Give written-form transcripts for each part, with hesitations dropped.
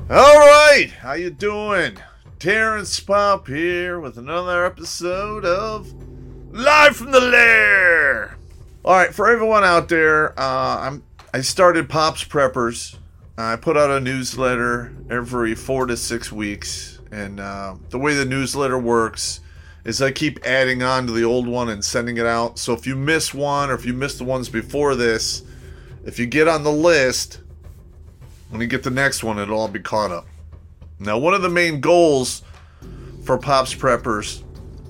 All right, how you doing? Terrence Pop here with another episode of Live from the Lair. All right, for everyone out there, I started Pop's Preppers. I put out a newsletter every 4 to 6 weeks, and the way the newsletter works is I keep adding on to the old one and sending it out. So if you miss one or if you miss the ones before this, if you get on the list, when you get the next one, it'll all be caught up. Now, one of the main goals for Pop's Preppers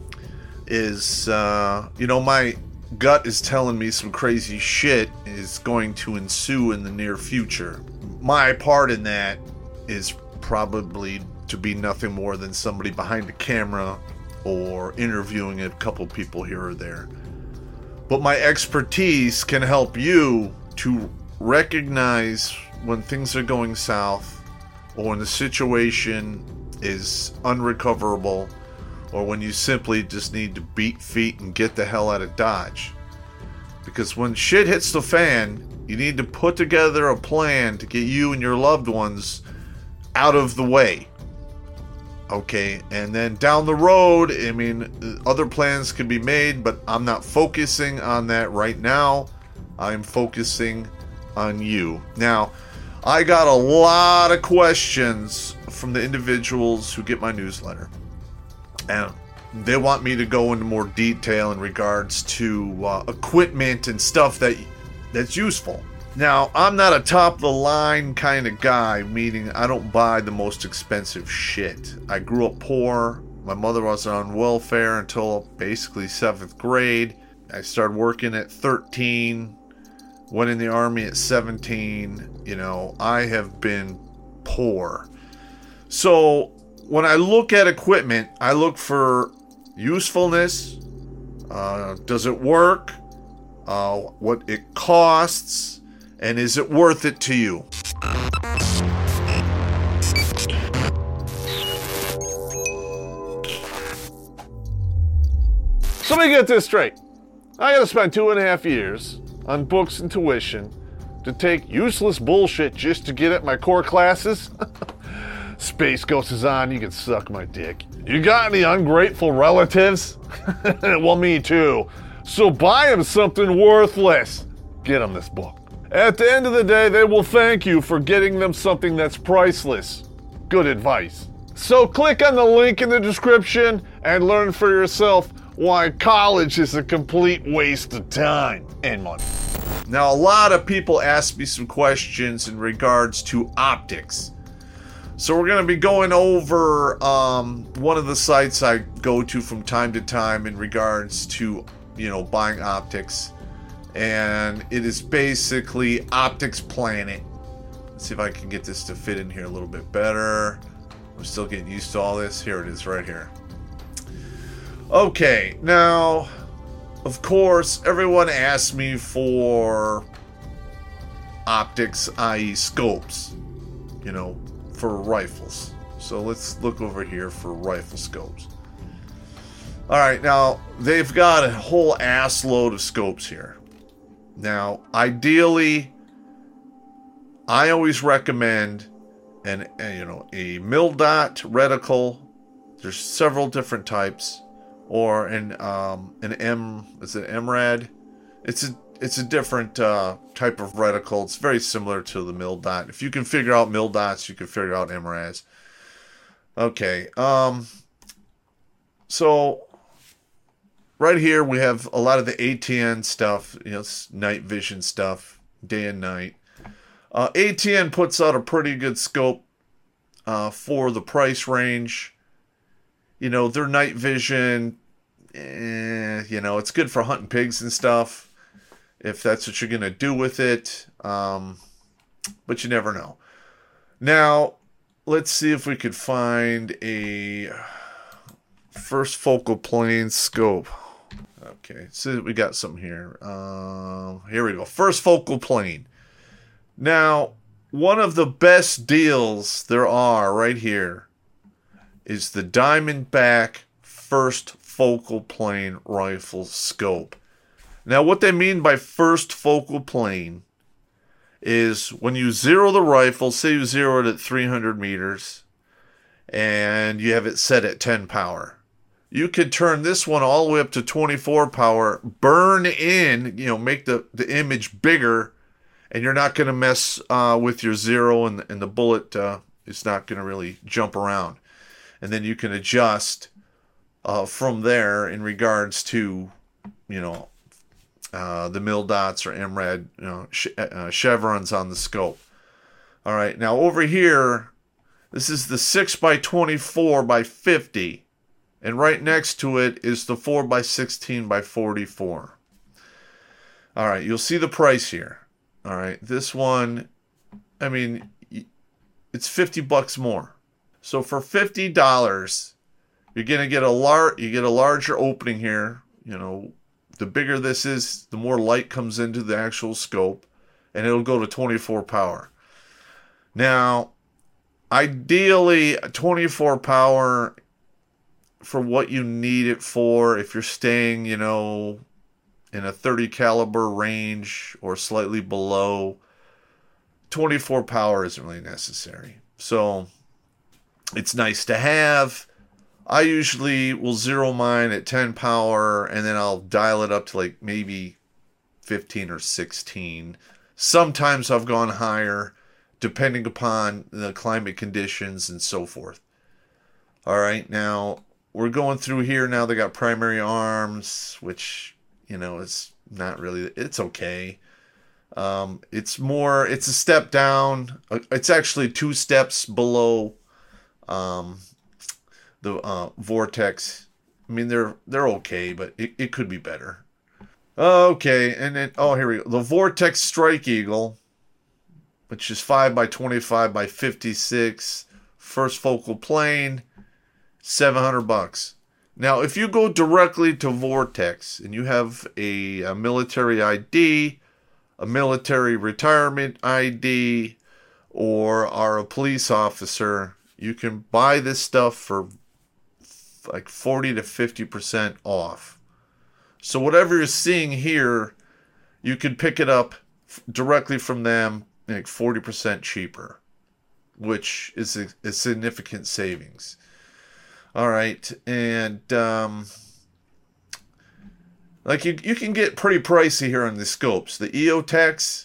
is, my gut is telling me some crazy shit is going to ensue in the near future. My part in that is probably to be nothing more than somebody behind the camera or interviewing a couple people here or there. But my expertise can help you to recognize when things are going south, or when the situation is unrecoverable, or when you simply just need to beat feet and get the hell out of Dodge. Because when shit hits the fan, you need to put together a plan to get you and your loved ones out of the way. Okay, and then down the road, other plans can be made, but I'm not focusing on that right now. I'm focusing on you. Now, I got a lot of questions from the individuals who get my newsletter, and they want me to go into more detail in regards to equipment and stuff that's useful. Now, I'm not a top-of-the-line kind of guy, meaning I don't buy the most expensive shit. I grew up poor. My mother was on welfare until basically 7th grade. I started working at 13. Went in the Army at 17. I have been poor. So when I look at equipment, I look for usefulness. Does it work? What it costs? And is it worth it to you? So let me get this straight. I gotta spend 2.5 years on books and tuition to take useless bullshit just to get at my core classes? Space Ghost is on, you can suck my dick. You got any ungrateful relatives? Well, me too. So buy them something worthless. Get them this book. At the end of the day, they will thank you for getting them something that's priceless. Good advice. So click on the link in the description and learn for yourself why college is a complete waste of time and money. Now, a lot of people ask me some questions in regards to optics. So we're going to be going over one of the sites I go to from time to time in regards to, buying optics. And it is basically Optics Planet. Let's see if I can get this to fit in here a little bit better. I'm still getting used to all this. Here it is right here. Okay, now, of course, everyone asks me for optics, i.e. scopes, for rifles. So let's look over here for rifle scopes. Alright, now, they've got a whole ass load of scopes here. Now, ideally, I always recommend a mil-dot reticle. There's several different types. Or an MRAD. It's a different type of reticle. It's very similar to the mil-dot. If you can figure out mil-dots, you can figure out MRADs. Okay. So right here we have a lot of the ATN stuff. It's night vision stuff, day and night. ATN puts out a pretty good scope for the price range. Their night vision, it's good for hunting pigs and stuff, if that's what you're going to do with it, but you never know. Now, let's see if we could find a first focal plane scope. Okay, so we got some here. Here we go, first focal plane. Now, one of the best deals there are right here is the Diamondback first focal plane rifle scope. Now, what they mean by first focal plane is when you zero the rifle, say you zero it at 300 meters, and you have it set at 10 power. You could turn this one all the way up to 24 power, burn in, make the image bigger, and you're not going to mess with your zero, and the bullet is not going to really jump around. And then you can adjust from there in regards to, the mil dots or MRAD, chevrons on the scope. All right, now over here, this is the 6x24x50. And right next to it is the 4x16x44. All right, you'll see the price here. All right, this one, it's $50 more. So for $50, you're gonna get a larger opening here. The bigger this is, the more light comes into the actual scope, and it'll go to 24 power. Now, ideally, 24 power for what you need it for, if you're staying, in a 30 caliber range or slightly below, 24 power isn't really necessary. So it's nice to have. I usually will zero mine at 10 power, and then I'll dial it up to like maybe 15 or 16. Sometimes I've gone higher, depending upon the climate conditions and so forth. All right, now we're going through here now. They got primary arms, which, it's not really, it's okay. It's a step down. It's actually 2 steps below the Vortex. They're okay, but it could be better. Okay, and then, here we go. The Vortex Strike Eagle, which is 5x25x56, first focal plane, $700. Now, if you go directly to Vortex and you have a military ID, a military retirement ID, or are a police officer, you can buy this stuff for like 40 to 50% off. So whatever you're seeing here, you can pick it up directly from them, like 40% cheaper, which is a significant savings. All right, and you can get pretty pricey here on the scopes. The EOTech,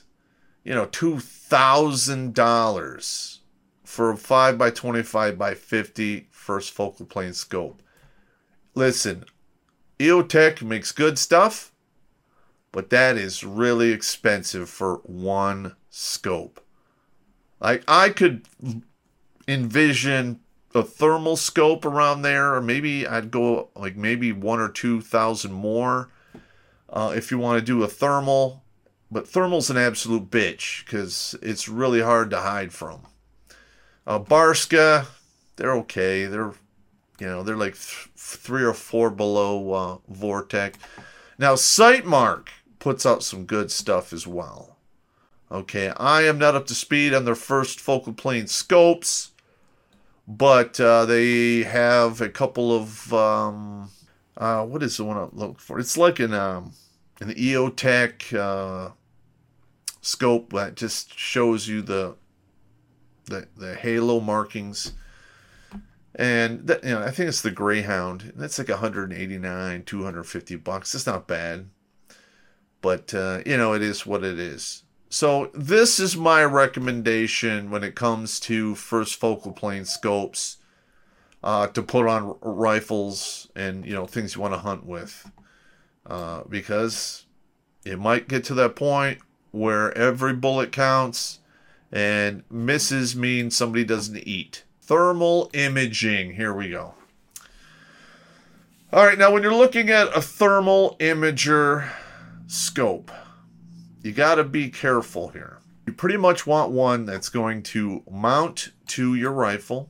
$2,000 for a 5x25x50 first focal plane scope. Listen, EOTech makes good stuff, but that is really expensive for one scope. Like, I could envision a thermal scope around there, or maybe I'd go like maybe 1,000 or 2,000 more if you want to do a thermal. But thermal's an absolute bitch because it's really hard to hide from. Barska, they're okay. They're like 3 or 4 below Vortex. Now, Sightmark puts out some good stuff as well. Okay, I am not up to speed on their first focal plane scopes, but they have a couple of what is the one I'm looking for? It's like an EOTech scope that just shows you the halo markings, and that, I think it's the Greyhound. That's like $189, $250. It's not bad, but it is what it is. So this is my recommendation when it comes to first focal plane scopes to put on rifles and things you want to hunt with, because it might get to that point where every bullet counts, and misses means somebody doesn't eat. Thermal imaging. Here we go. All right, now when you're looking at a thermal imager scope, you got to be careful here. You pretty much want one that's going to mount to your rifle.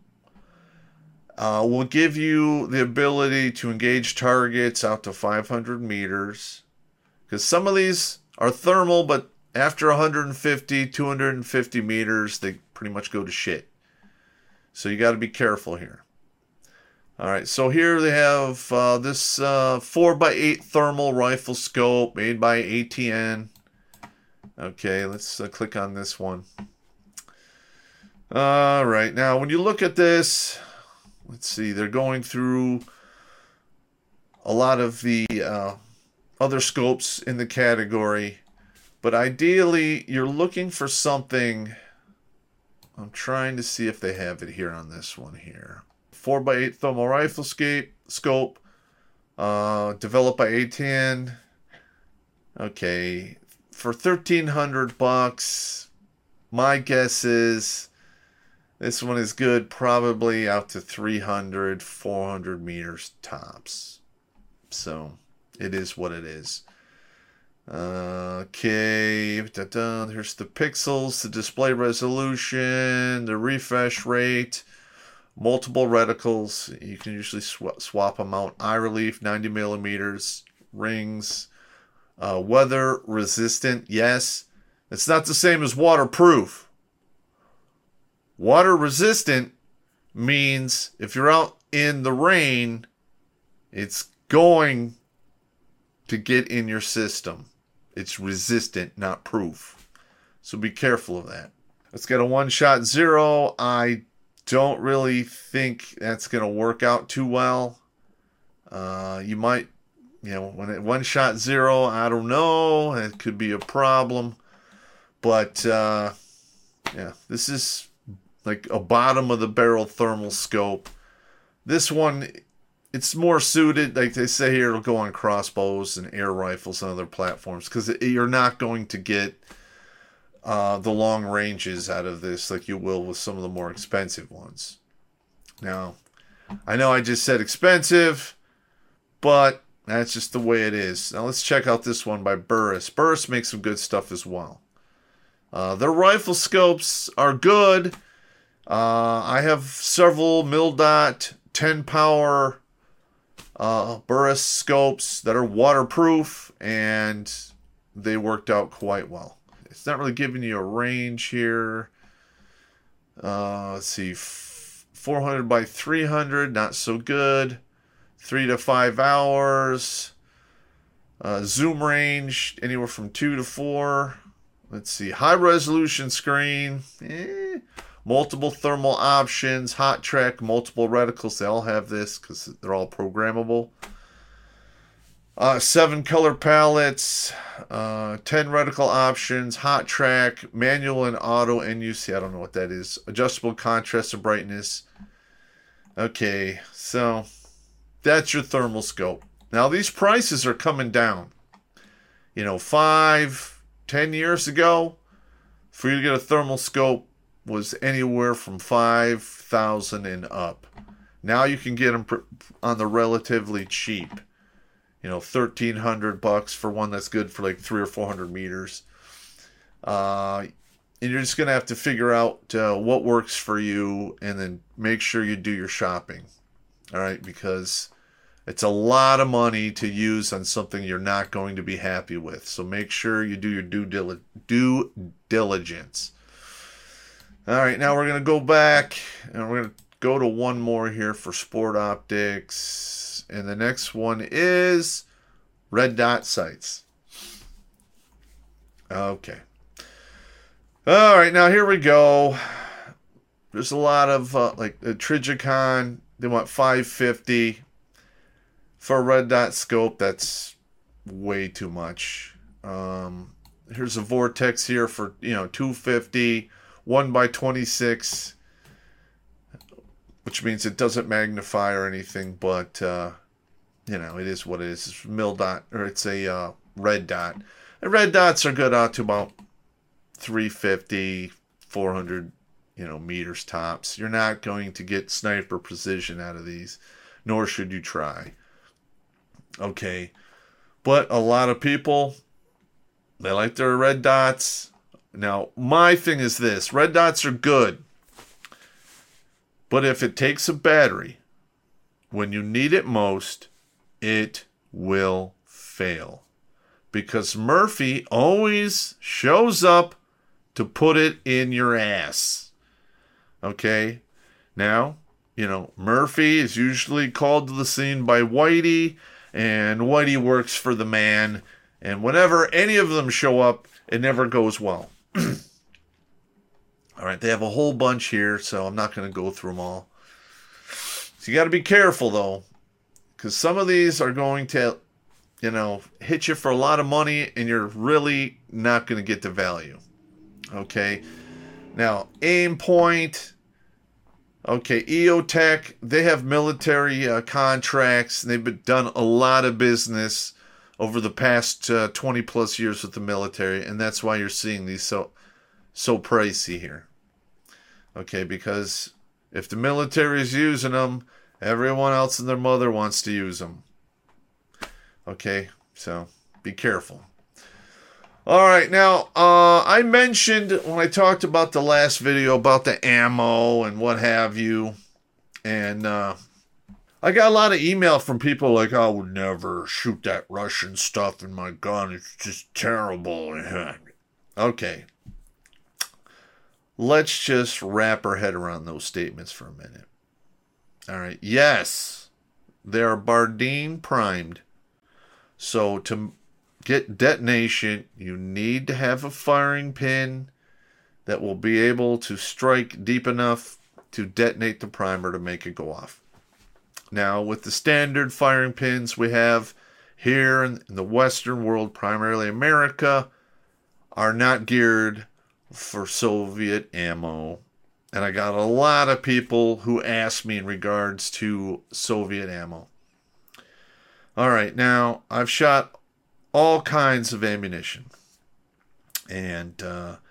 Will give you the ability to engage targets out to 500 meters. Because some of these are thermal, but after 150, 250 meters, they pretty much go to shit. So you got to be careful here. All right, so here they have this 4x8 thermal rifle scope made by ATN. Okay, let's click on this one. All right, now when you look at this, let's see, they're going through a lot of the other scopes in the category, but ideally you're looking for something. I'm trying to see if they have it here on this one here. 4x8 thermal rifle scope, developed by A10. Okay, for $1,300, my guess is this one is good, probably out to 300, 400 meters tops. So it is what it is. Okay, here's the pixels, the display resolution, the refresh rate, multiple reticles. You can usually swap them out. Eye relief, 90 millimeters, rings, weather resistant. Yes, it's not the same as waterproof. Water resistant means if you're out in the rain, it's going to get in your system. It's resistant, not proof. So be careful of that. Let's get a 1-shot-0. I don't really think that's going to work out too well. You might, when it 1-shot-0, I don't know. It could be a problem. But, yeah, this is like a bottom of the barrel thermal scope. This one, it's more suited, like they say here, it'll go on crossbows and air rifles and other platforms, because you're not going to get the long ranges out of this like you will with some of the more expensive ones. Now, I know I just said expensive, but that's just the way it is. Now let's check out this one by Burris. Burris makes some good stuff as well. Their rifle scopes are good. I have several Mildot 10 power Burris scopes that are waterproof, and they worked out quite well. It's not really giving you a range here. Let's see, 400 by 300, not so good. 3 to 5 hours. Zoom range anywhere from 2 to 4. Let's see, high resolution screen. Multiple thermal options, hot track, multiple reticles. They all have this because they're all programmable. 7 color palettes, 10 reticle options, hot track, manual and auto NUC. I don't know what that is. Adjustable contrast and brightness. Okay, so that's your thermal scope. Now these prices are coming down. 5-10 years ago, for you to get a thermal scope was anywhere from $5,000 and up. Now you can get them on the relatively cheap. $1,300 for one that's good for like 300 or 400 meters. And you're just gonna have to figure out what works for you, and then make sure you do your shopping. All right, because it's a lot of money to use on something you're not going to be happy with. So make sure you do your due diligence. All right, now we're going to go back, and we're going to go to one more here for Sport Optics. And the next one is Red Dot Sights. Okay. All right, now here we go. There's a lot of, like the Trijicon, they want $550. For a red dot scope, that's way too much. Here's a Vortex here for, $250. 1x26, which means it doesn't magnify or anything, but it is what it is. It's mil dot, or it's a red dot. And red dots are good out to about 350, 400, meters tops. You're not going to get sniper precision out of these, nor should you try. Okay, but a lot of people, they like their red dots. Now, my thing is this. Red dots are good. But if it takes a battery, when you need it most, it will fail. Because Murphy always shows up to put it in your ass. Okay? Now, Murphy is usually called to the scene by Whitey, and Whitey works for the man. And whenever any of them show up, it never goes well. All right, they have a whole bunch here, so I'm not going to go through them all. So you got to be careful, though, because some of these are going to, hit you for a lot of money, and you're really not going to get the value. Okay, now Aimpoint, okay, EOTech, they have military contracts. They've done a lot of business over the past 20 plus years with the military, and that's why you're seeing these so pricey here. Okay, because if the military is using them, everyone else and their mother wants to use them. Okay, so be careful. All right, now, I mentioned when I talked about the last video about the ammo and what have you, and I got a lot of email from people like, I would never shoot that Russian stuff in my gun. It's just terrible. Okay. Let's just wrap our head around those statements for a minute. All right. Yes, they are Bardeen primed. So to get detonation, you need to have a firing pin that will be able to strike deep enough to detonate the primer to make it go off. Now, with the standard firing pins we have here in the Western world, primarily America, are not geared for Soviet ammo. And I got a lot of people who asked me in regards to Soviet ammo. All right, now, I've shot all kinds of ammunition. And,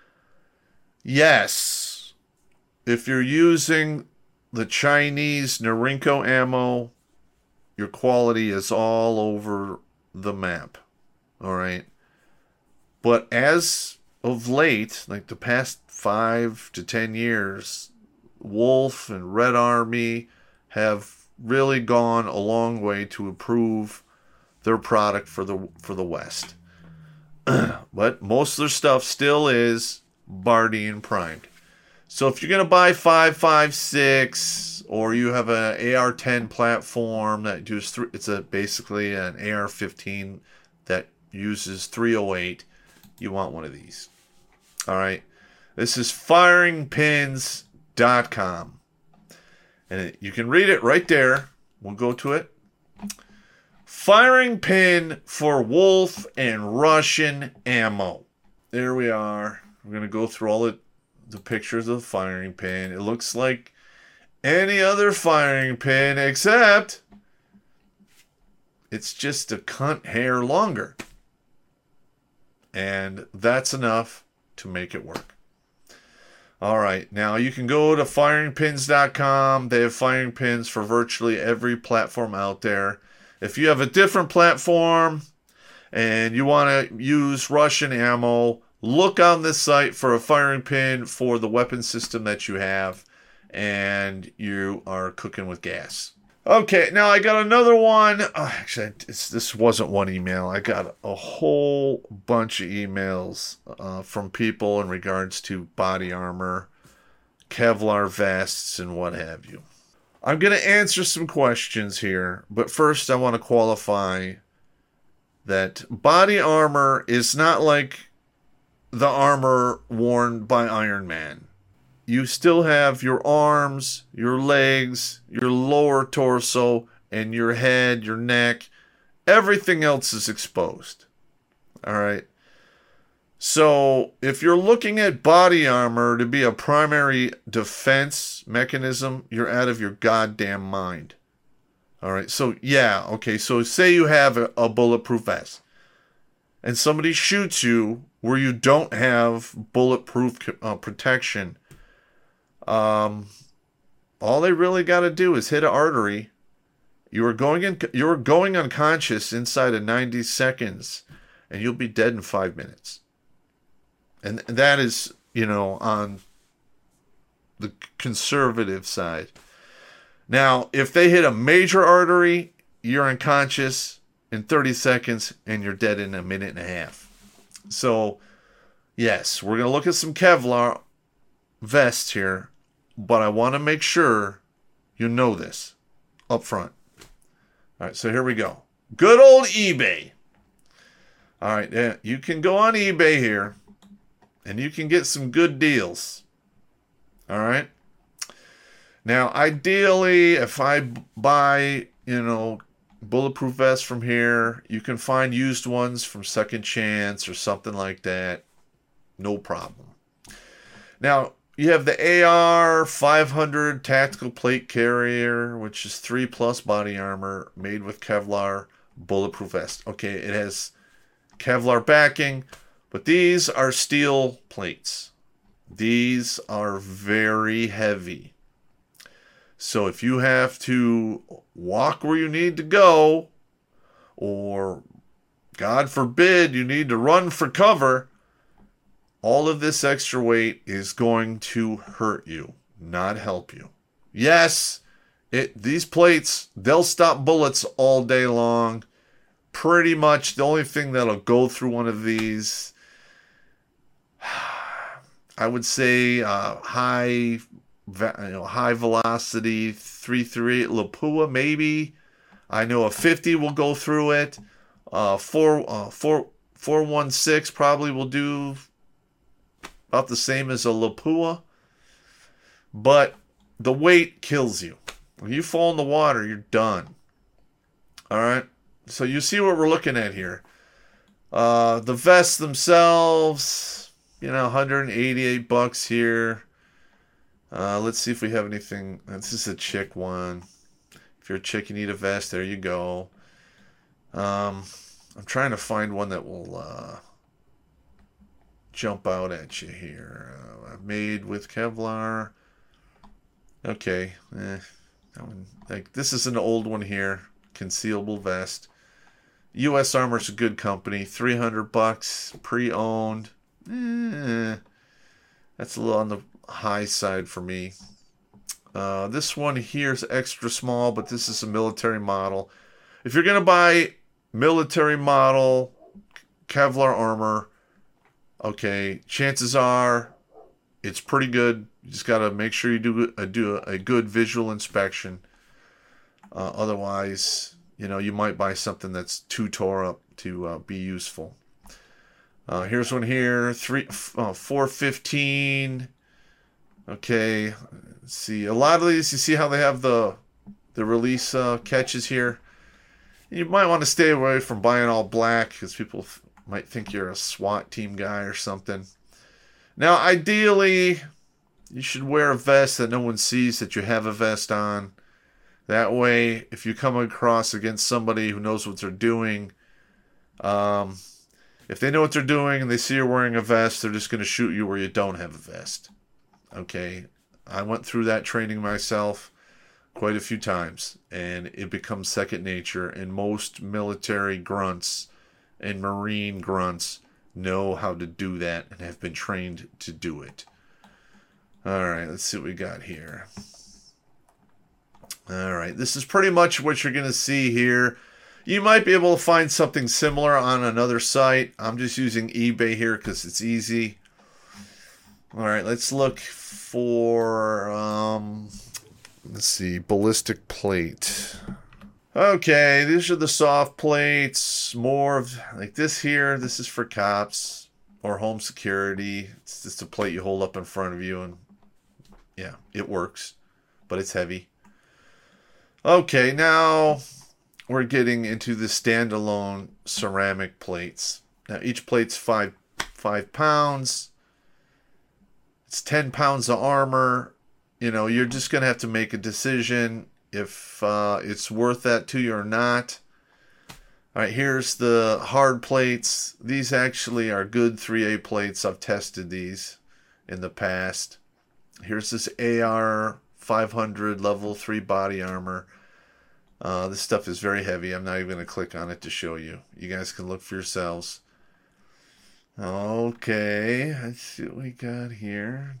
yes, if you're using the Chinese Norinco ammo, your quality is all over the map. All right? But as of late, like the past 5 to 10 years, Wolf and Red Army have really gone a long way to improve their product for the West. But most of their stuff still is Bardeen primed. So if you're going to buy 5.56 or you have an AR-10 platform that uses basically an AR-15 that uses 308, you want one of these. All right. This is firingpins.com. And you can read it right there. We'll go to it. Firing pin for Wolf and Russian ammo. There we are. We're going to go through all the pictures of the firing pin. It looks like any other firing pin, except it's just a cunt hair longer. And that's enough to make it work. All right. Now you can go to firingpins.com. They have firing pins for virtually every platform out there. If you have a different platform and you want to use Russian ammo, look on this site for a firing pin for the weapon system that you have, and you are cooking with gas. Okay, now I got another one. Actually, this wasn't one email. I got a whole bunch of emails from people in regards to body armor, Kevlar vests, and what have you. I'm going to answer some questions here, but first I want to qualify that body armor is not like the armor worn by Iron Man. You still have your arms, your legs, your lower torso, and your head, your neck. Everything else is exposed. All right. So if you're looking at body armor to be a primary defense mechanism, you're out of your goddamn mind. All right. So yeah. Okay. So say you have a bulletproof vest and somebody shoots you where you don't have bulletproof protection. All they really got to do is hit an artery. You are going unconscious inside of 90 seconds, and you'll be dead in 5 minutes. And that is, on the conservative side. Now, if they hit a major artery, you're unconscious in 30 seconds, and you're dead in a minute and a half. So, yes, we're going to look at some Kevlar vests here, but I want to make sure you know this up front. All right, so here we go. Good old eBay. All right, you can go on eBay here, And you can get some good deals. All right. Now, ideally, if I buy, bulletproof vests from here, you can find used ones from Second Chance or something like that. No problem. Now, you have the AR 500 tactical plate carrier, which is 3+ body armor made with Kevlar bulletproof vest. Okay, it has Kevlar backing, but these are steel plates. These are very heavy. So if you have to walk where you need to go, or God forbid you need to run for cover, all of this extra weight is going to hurt you, not help you. Yes, these plates, they'll stop bullets all day long. Pretty much the only thing that'll go through one of these, I would say high velocity 338 Lapua, maybe. I know a 50 will go through it. 416 probably will do about the same as a Lapua. But the weight kills you. When you fall in the water, you're done. All right. So you see what we're looking at here. The vests themselves, $188 here. Let's see if we have anything. This is a chick one. If you're a chick, you need a vest. There you go. I'm trying to find one that will jump out at you here. Made with Kevlar. Okay. That one, this is an old one here. Concealable vest. U.S. Armor's a good company. $300 pre-owned. That's a little on the high side for me. This one here is extra small, but this is a military model. If you're going to buy military model Kevlar armor, okay, chances are it's pretty good. You just got to make sure you do a good visual inspection. Otherwise, you might buy something that's too tore up to be useful. Here's one here, 415. Okay, let's see. A lot of these, you see how they have the release catches here. You might want to stay away from buying all black because people might think you're a SWAT team guy or something. Now, ideally, you should wear a vest that no one sees that you have a vest on. That way, if you come across against somebody who knows what they're doing, if they know what they're doing and they see you're wearing a vest, they're just going to shoot you where you don't have a vest. Okay, I went through that training myself quite a few times, and it becomes second nature, and most military grunts and Marine grunts know how to do that and have been trained to do it. Alright, let's see what we got here. Alright, this is pretty much what you're going to see here. You might be able to find something similar on another site. I'm just using eBay here because it's easy. Alright, let's look for, let's see, ballistic plate. Okay, these are the soft plates. More of, like this here, this is for cops or home security. It's just a plate you hold up in front of you and, yeah, it works. But it's heavy. Okay, now we're getting into the standalone ceramic plates. Now each plate's 5 pounds. It's 10 pounds of armor. You're just going to have to make a decision if it's worth that to you or not. All right, here's the hard plates. These actually are good 3A plates. I've tested these in the past. Here's this AR 500 level 3 body armor. This stuff is very heavy. I'm not even going to click on it to show you. You guys can look for yourselves. Okay, let's see what we got here.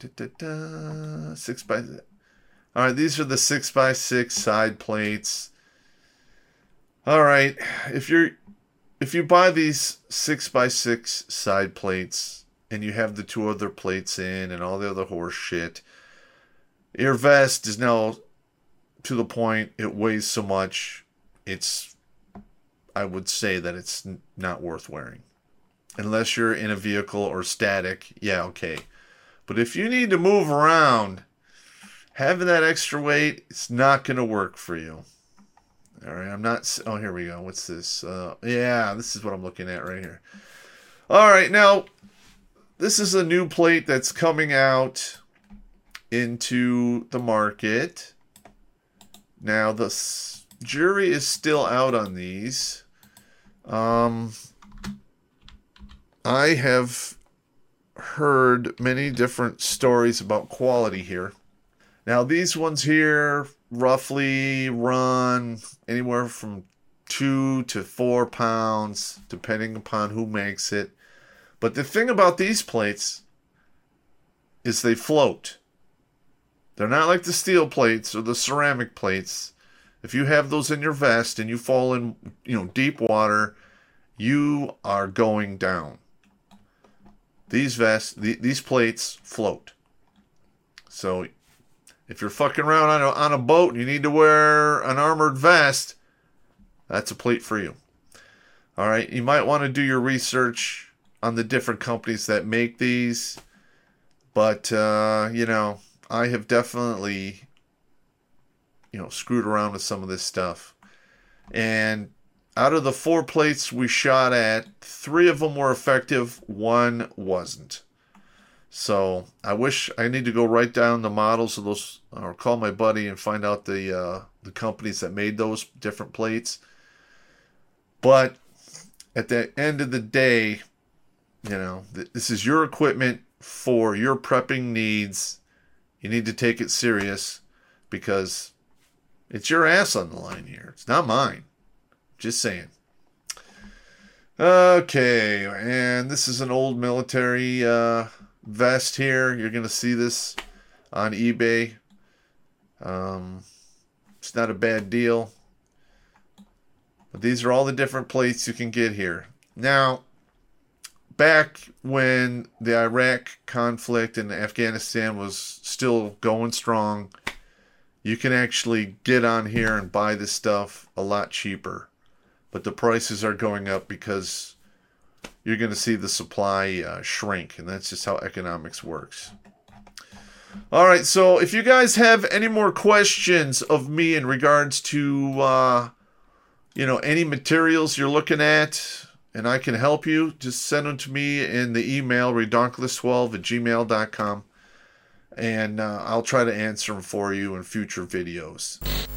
6x. All right, these are the 6x6 side plates. All right, if you buy these 6x6 side plates and you have the 2 other plates in and all the other horse shit, your vest is now to the point it weighs so much, I would say that it's not worth wearing. unless you're in a vehicle or static. Yeah, okay. But if you need to move around, having that extra weight, it's not going to work for you. All right, I'm not... Oh, here we go. What's this? Yeah, this is what I'm looking at right here. All right, now, this is a new plate that's coming out into the market. Now, the jury is still out on these. I have heard many different stories about quality here. Now, these ones here roughly run anywhere from 2 to 4 pounds, depending upon who makes it. But the thing about these plates is they float. They're not like the steel plates or the ceramic plates. If you have those in your vest and you fall in, deep water, you are going down. These these plates float. So if you're fucking around on a boat and you need to wear an armored vest, that's a plate for you. All right, you might want to do your research on the different companies that make these. But, I have definitely, screwed around with some of this stuff. And out of the 4 plates we shot at, 3 of them were effective, 1 wasn't. So I need to go write down the models of those, or call my buddy and find out the companies that made those different plates. But at the end of the day, this is your equipment for your prepping needs. You need to take it serious because it's your ass on the line here. It's not mine. Just saying. Okay, and this is an old military vest here. You're going to see this on eBay. It's not a bad deal. But these are all the different plates you can get here. Now, back when the Iraq conflict and Afghanistan was still going strong, you can actually get on here and buy this stuff a lot cheaper. But the prices are going up because you're going to see the supply shrink. And that's just how economics works. All right, so if you guys have any more questions of me in regards to, any materials you're looking at, and I can help you, just send them to me in the email, redonkulous12@gmail.com, and I'll try to answer them for you in future videos.